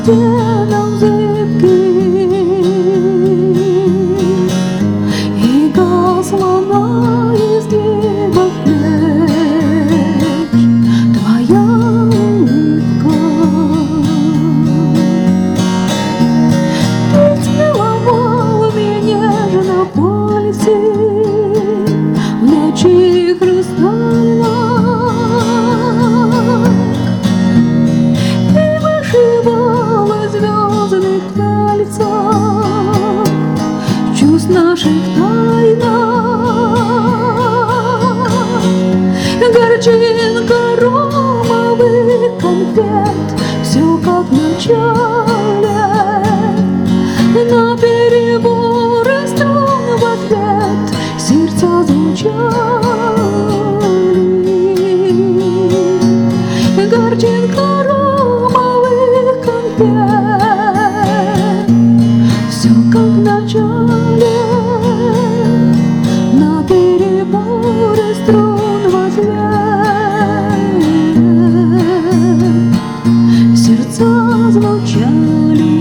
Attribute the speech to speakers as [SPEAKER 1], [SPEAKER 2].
[SPEAKER 1] стенам зыбким, и гасла на изгибах плеч твоя улыбка. Ты целовал меня нежно пальцы в ночи хрустальной, и вышивала в звездных кольцах чувств наших тайна. Горчинка ромовых конфет, все как в начале, на переборы струн в ответ сердца звучали. Горчинка ромовых конфет, все как в начале, на переборы струн в ответ сердца звучали.